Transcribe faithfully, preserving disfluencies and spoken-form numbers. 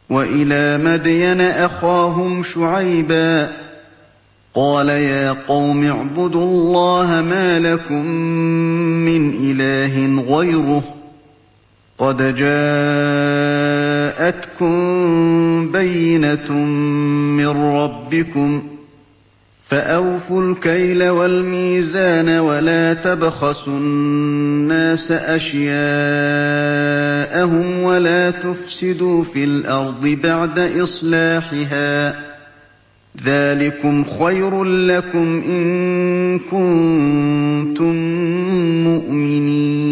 وَإِلَىٰ مَدْيَنَ أَخَاهُمْ شُعَيْبًا ۗ قَالَ يَا قَوْمِ اعْبُدُوا اللَّهَ مَا لَكُم مِّنْ إِلَٰهٍ غَيْرُهُ ۖ قَدْ جَاءَتْكُم بَيِّنَةٌ مِّن رَّبِّكُمْ ۖ فَأَوْفُوا الْكَيْلَ وَالْمِيزَانَ وَلَا تَبْخَسُوا النَّاسَ أَشْيَاءَهُمْ وَلَا تُفْسِدُوا فِي الْأَرْضِ بَعْدَ إِصْلَاحِهَا ۚ ذَٰلِكُمْ خَيْرٌ لَّكُمْ إِن كُنتُم مُّؤْمِنِينَ